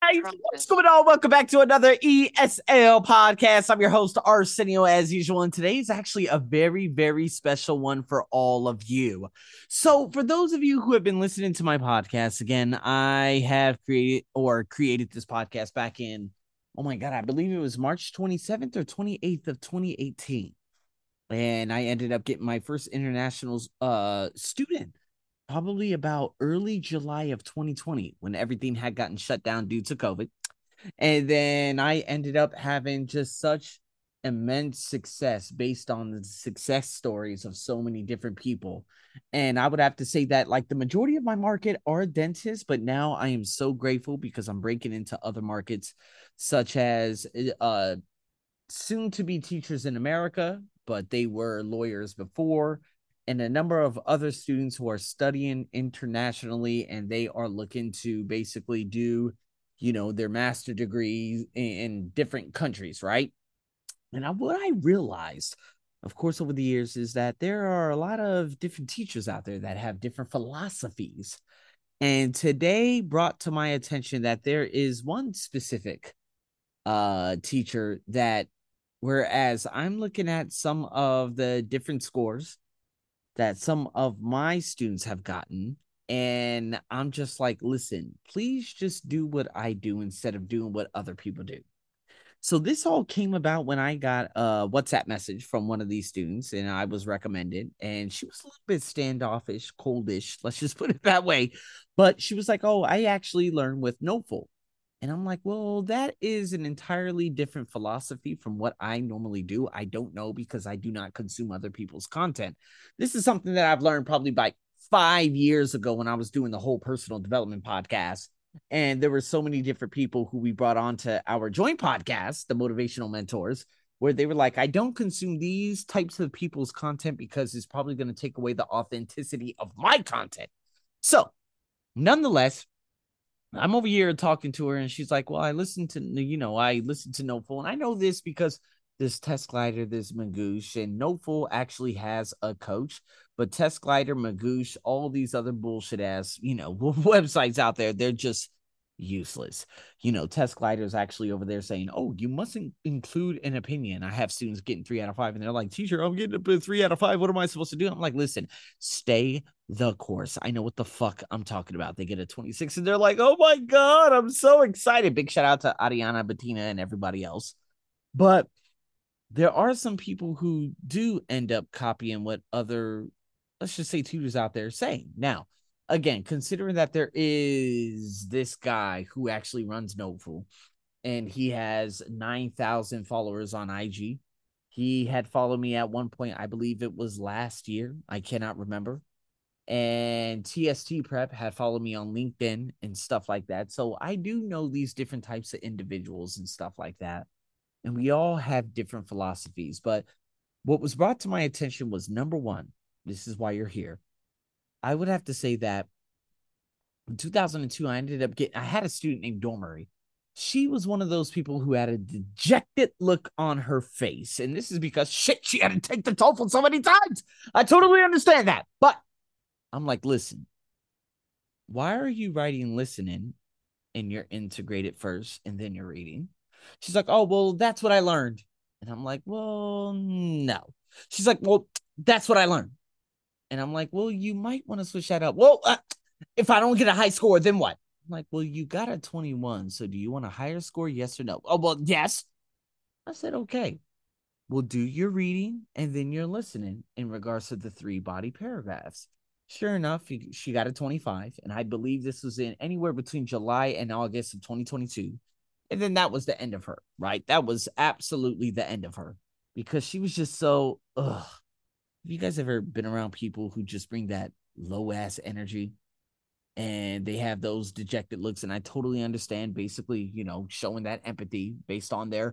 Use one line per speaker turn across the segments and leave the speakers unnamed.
guys, what's going on? Welcome back to another ESL podcast. I'm your host, Arsenio, as usual, and today is actually a very, very special one for all of you. So, for those of you who have been listening to my podcast, again, I have created this podcast back in, oh my God, I believe it was March 27th or 28th of 2018. And I ended up getting my first international student probably about early July of 2020 when everything had gotten shut down due to COVID. And then I ended up having just such immense success based on the success stories of so many different people. And I would have to say that like the majority of my market are dentists, but now I am so grateful because I'm breaking into other markets such as soon to be teachers in America, but they were lawyers before, and a number of other students who are studying internationally and they are looking to basically do, their master degrees in different countries, right? And what I realized, of course, over the years is that there are a lot of different teachers out there that have different philosophies. And today brought to my attention that there is one specific teacher that, whereas I'm looking at some of the different scores that some of my students have gotten, and I'm just like, listen, please just do what I do instead of doing what other people do. So this all came about when I got a WhatsApp message from one of these students, and I was recommended, and she was a little bit standoffish, coldish, let's just put it that way. But she was like, oh, I actually learned with Noteful. And I'm like, well, that is an entirely different philosophy from what I normally do. I don't know because I do not consume other people's content. This is something that I've learned probably by 5 years ago when I was doing the whole personal development podcast. And there were so many different people who we brought on to our joint podcast, the Motivational Mentors, where they were like, I don't consume these types of people's content because it's probably going to take away the authenticity of my content. So, nonetheless, I'm over here talking to her, and she's like, well, I listened to Noteful, and I know this because this Test Glider, this Magoosh, and Noteful actually has a coach, but Test Glider, Magoosh, all these other bullshit ass, websites out there, they're just useless. Test Glider is actually over there saying, oh, you mustn't include an opinion. I have students getting 3 out of 5, and they're like, teacher, I'm getting a 3 out of 5. What am I supposed to do? I'm like, listen, stay the course. I know what the fuck I'm talking about. They get a 26 and they're like, oh my God, I'm so excited. Big shout out to Ariana, Bettina, and everybody else. But there are some people who do end up copying what other, let's just say, tutors out there are saying. Now, again, considering that there is this guy who actually runs Noteful and he has 9,000 followers on IG. He had followed me at one point. I believe it was last year. I cannot remember. And TST Prep had followed me on LinkedIn and stuff like that. So I do know these different types of individuals and stuff like that. And we all have different philosophies. But what was brought to my attention was number one, this is why you're here. I would have to say that in 2002, I had a student named Dormery. She was one of those people who had a dejected look on her face. And this is because shit, she had to take the TOEFL so many times. I totally understand that. But I'm like, listen, why are you writing listening and you're integrated first and then you're reading? She's like, oh, well, that's what I learned. And I'm like, well, no. She's like, well, that's what I learned. And I'm like, well, you might want to switch that up. Well, if I don't get a high score, then what? I'm like, well, you got a 21. So do you want a higher score? Yes or no? Oh, well, yes. I said, okay. We'll do your reading and then your listening in regards to the 3 body paragraphs. Sure enough, she got a 25, and I believe this was in anywhere between July and August of 2022. And then that was the end of her, right? That was absolutely the end of her because she was just so, ugh. Have you guys ever been around people who just bring that low ass energy and they have those dejected looks? And I totally understand basically, showing that empathy based on their,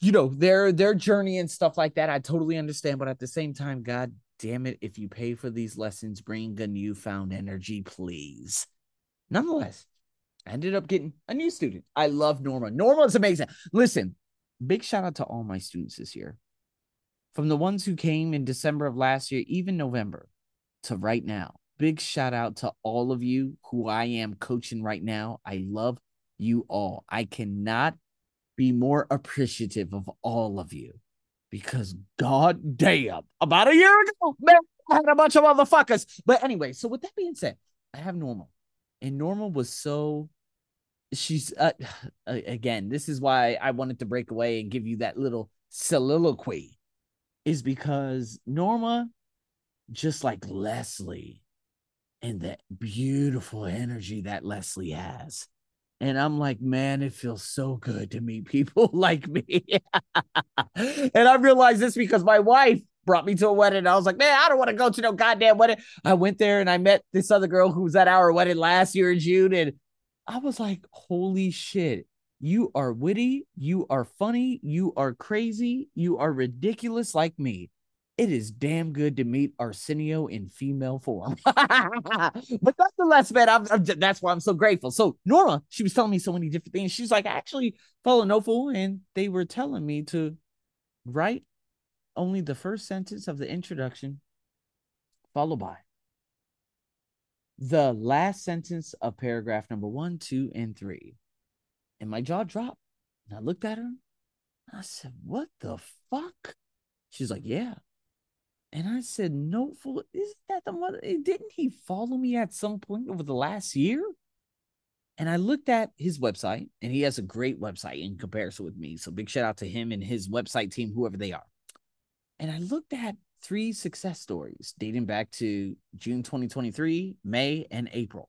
their journey and stuff like that. I totally understand. But at the same time, God damn it, if you pay for these lessons, bring a newfound energy, please. Nonetheless, I ended up getting a new student. I love Norma. Norma is amazing. Listen, big shout out to all my students this year. From the ones who came in December of last year, even November, to right now. Big shout out to all of you who I am coaching right now. I love you all. I cannot be more appreciative of all of you because god damn, about a year ago, man, I had a bunch of motherfuckers. But anyway, so with that being said, I have Normal, and Normal was so she's again, this is why I wanted to break away and give you that little soliloquy, is because Norma, just like Leslie, and that beautiful energy that Leslie has. And I'm like, man, it feels so good to meet people like me. And I realized this because my wife brought me to a wedding. I was like, man, I don't want to go to no goddamn wedding. I went there and I met this other girl who was at our wedding last year in June. And I was like, holy shit. You are witty. You are funny. You are crazy. You are ridiculous like me. It is damn good to meet Arsenio in female form. But nonetheless, man, that's why I'm so grateful. So Norma, she was telling me so many different things. She's like, I actually follow Noful, and they were telling me to write only the first sentence of the introduction, followed by the last sentence of paragraph number 1, 2, and 3. And my jaw dropped. And I looked at her. I said, what the fuck? She's like, yeah. And I said, no, fool, isn't that the mother? Didn't he follow me at some point over the last year? And I looked at his website, and he has a great website in comparison with me. So big shout out to him and his website team, whoever they are. And I looked at 3 success stories dating back to June 2023, May, and April.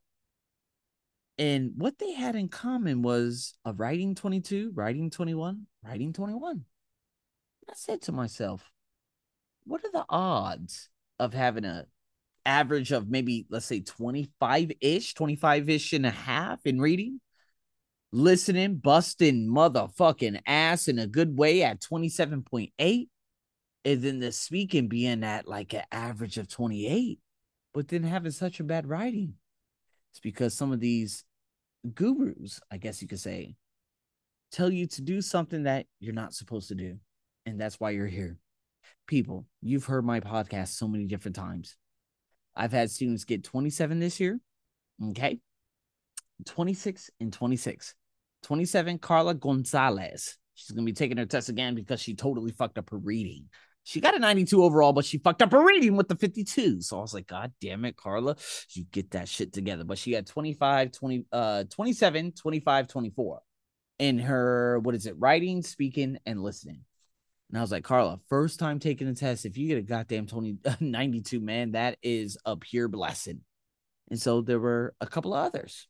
And what they had in common was a writing 22, writing 21, writing 21. I said to myself, what are the odds of having a average of maybe, let's say 25-ish and a half in reading, listening, busting motherfucking ass in a good way at 27.8, and then the speaking being at like an average of 28, but then having such a bad writing? It's because some of these gurus, I guess you could say, tell you to do something that you're not supposed to do. And that's why you're here. People, you've heard my podcast so many different times. I've had students get 27 this year. Okay. 26 and 26. 27, Carla Gonzalez. She's going to be taking her test again because she totally fucked up her reading. She got a 92 overall, but she fucked up her reading with the 52. So I was like, God damn it, Carla, you get that shit together. But she had 27, 25, 24 in her, what is it, writing, speaking, and listening. And I was like, Carla, first time taking the test, if you get a goddamn 92, man, that is a pure blessing. And so there were a couple of others.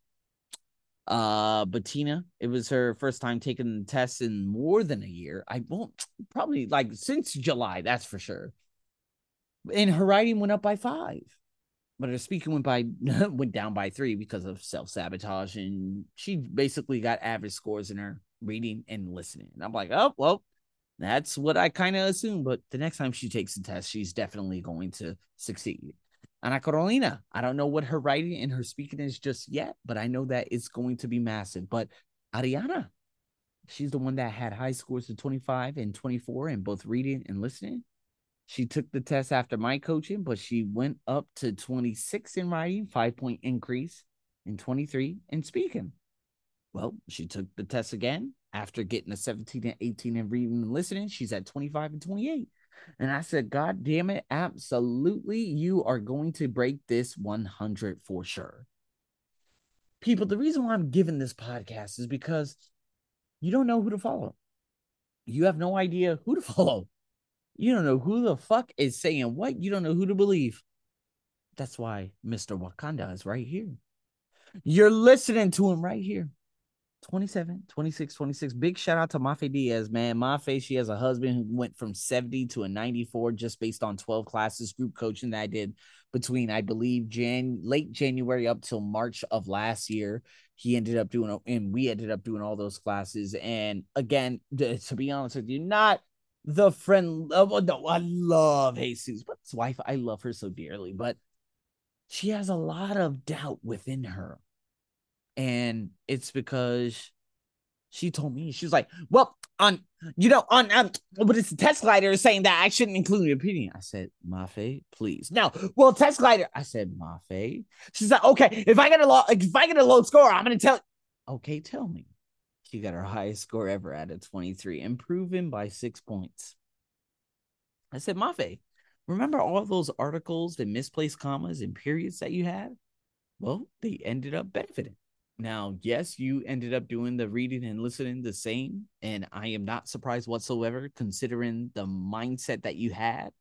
Bettina, it was her first time taking the test in more than a year. I won't probably like since July, that's for sure. And her writing went up by 5, but her speaking went down by 3 because of self-sabotage. And she basically got average scores in her reading and listening. And I'm like, oh, well, that's what I kind of assumed. But the next time she takes the test, she's definitely going to succeed. Ana Carolina, I don't know what her writing and her speaking is just yet, but I know that it's going to be massive. But Ariana, she's the one that had high scores of 25 and 24 in both reading and listening. She took the test after my coaching, but she went up to 26 in writing, 5-point increase, and 23 in speaking. Well, she took the test again after getting a 17 and 18 in reading and listening. She's at 25 and 28. And I said, God damn it, absolutely, you are going to break this 100 for sure. People, the reason why I'm giving this podcast is because you don't know who to follow. You have no idea who to follow. You don't know who the fuck is saying what. You don't know who to believe. That's why Mr. Wakanda is right here. You're listening to him right here. 27, 26, 26. Big shout out to Mafe Diaz, man. Mafe, she has a husband who went from 70 to a 94 just based on 12 classes group coaching that I did between, I believe, late January up till March of last year. He ended up doing, and we ended up doing all those classes. And again, to be honest with you, not the friend. No, I love Jesus, but his wife, I love her so dearly, but she has a lot of doubt within her. And it's because she told me, she was like, well, but it's the test glider saying that I shouldn't include your opinion. I said, Mafe, please. No, well, test glider. I said, Mafe. She's like, okay, if I get a low score, I'm going to tell you. Okay, tell me. She got her highest score ever at a 23, improving by 6 points. I said, Mafe, remember all those articles and misplaced commas and periods that you had? Well, they ended up benefiting. Now, yes, you ended up doing the reading and listening the same, and I am not surprised whatsoever considering the mindset that you had.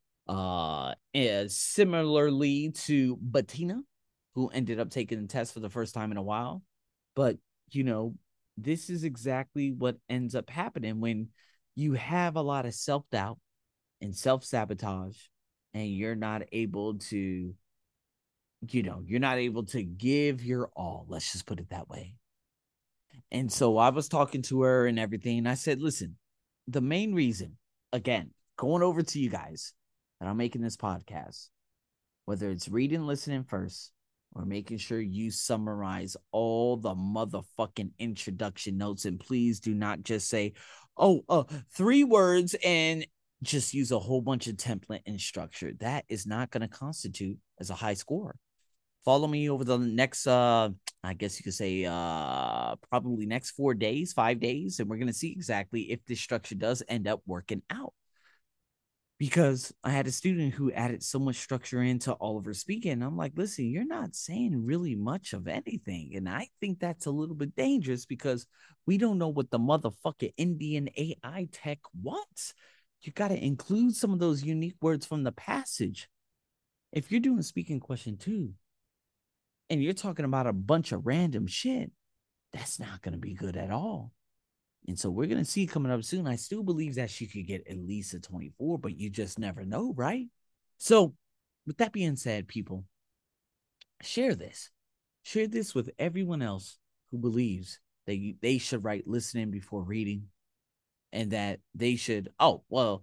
As similarly to Bettina, who ended up taking the test for the first time in a while. But, you know, this is exactly what ends up happening when you have a lot of self-doubt and self-sabotage, and you're not able to, you're not able to give your all. Let's just put it that way. And so I was talking to her and everything. And I said, listen, the main reason, again, going over to you guys that I'm making this podcast, whether it's reading, listening first, or making sure you summarize all the motherfucking introduction notes. And please do not just say, 3 words and just use a whole bunch of template and structure. That is not going to constitute as a high score. Follow me over the next, I guess you could say, probably next 4 days, 5 days, and we're going to see exactly if this structure does end up working out. Because I had a student who added so much structure into all of her speaking. And I'm like, listen, you're not saying really much of anything. And I think that's a little bit dangerous because we don't know what the motherfucking Indian AI tech wants. You got to include some of those unique words from the passage. If you're doing speaking question 2 and you're talking about a bunch of random shit, that's not going to be good at all. And so we're going to see coming up soon. I still believe that she could get at least a 24, but you just never know, right? So with that being said, people, share this. Share this with everyone else who believes that they should write listening before reading, and that they should, TOEFL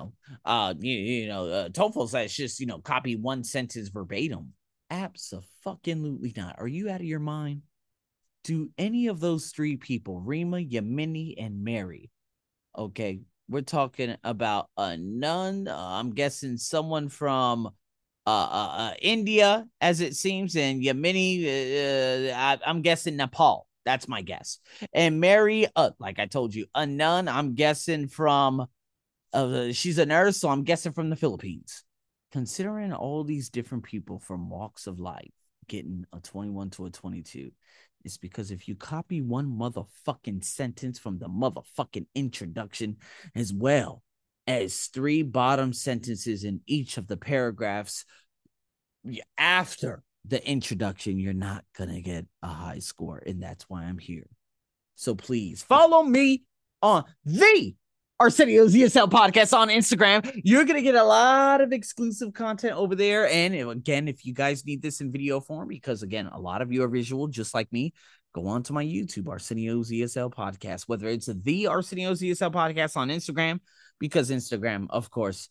says just, copy one sentence verbatim. Abso-fucking-lutely not. Are you out of your mind? Do any of those 3 people, Rima, Yamini, and Mary, okay, we're talking about a nun, I'm guessing someone from India, as it seems, and Yamini, I'm guessing Nepal. That's my guess. And Mary, like I told you, a nun, I'm guessing from, she's a nurse, so I'm guessing from the Philippines. Considering all these different people from walks of life getting a 21 to a 22, it's because if you copy one motherfucking sentence from the motherfucking introduction, as well as 3 bottom sentences in each of the paragraphs after the introduction, you're not gonna get a high score, and that's why I'm here. So please follow me on the Arsenio's ESL podcast on Instagram. You're going to get a lot of exclusive content over there. And again, if you guys need this in video form, because again, a lot of you are visual, just like me, go on to my YouTube, Arsenio's ESL podcast, whether it's the Arsenio's ESL podcast on Instagram, because Instagram, of course,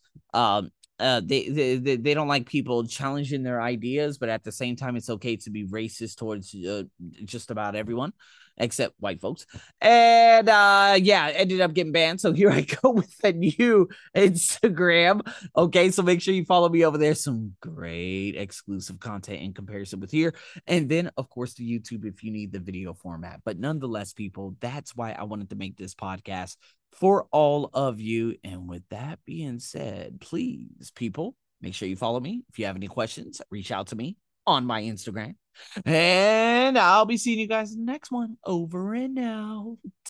they don't like people challenging their ideas, but at the same time, it's okay to be racist towards just about everyone except white folks. And ended up getting banned. So here I go with a new Instagram. Okay, so make sure you follow me over there. Some great exclusive content in comparison with here. And then, of course, the YouTube if you need the video format. But nonetheless, people, that's why I wanted to make this podcast for all of you. And with that being said, please, people, make sure you follow me. If you have any questions, reach out to me on my Instagram. And I'll be seeing you guys in the next one. Over and out.